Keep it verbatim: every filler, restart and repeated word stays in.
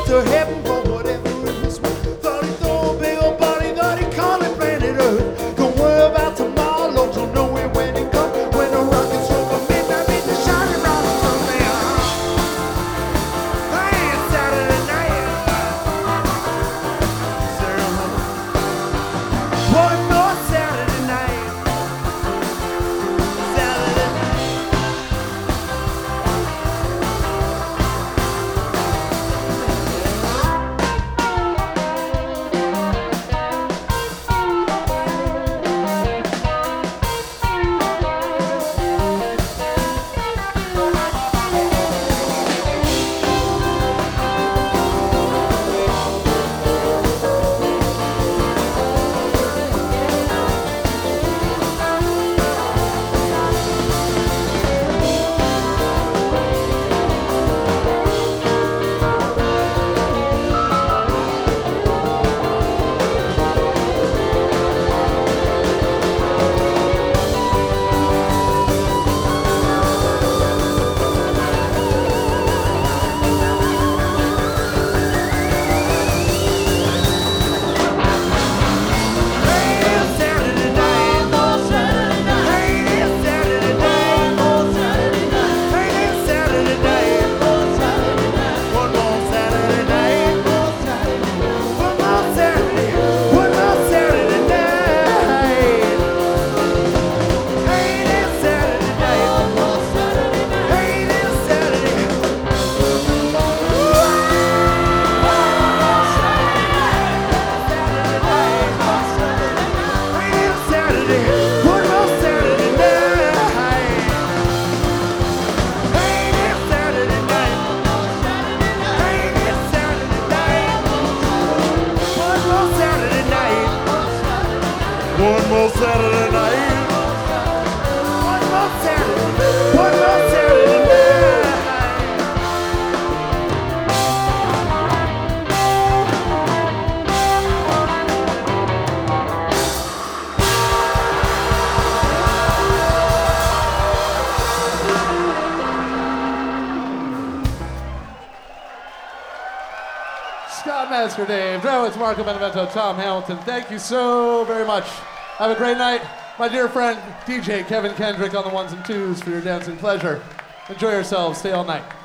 to heaven for whatever it was worth. Thought he'd throw a big old party, thought he'd call it planet Earth. Don't worry about tomorrow, Lord, you'll know it when it comes. When the rockets stroke a midnight, meet the shining round the Sunday. Hey, it's Saturday night. One more Saturday night. Saturday night. One more Saturday night. One more Saturday. One more Saturday night. Scott Master Dave, Drowitz, Marco Benevento, Tom Hamilton, thank you so very much. Have a great night. My dear friend, D J Kevin Kendrick on the ones and twos for your dancing pleasure. Enjoy yourselves. Stay all night.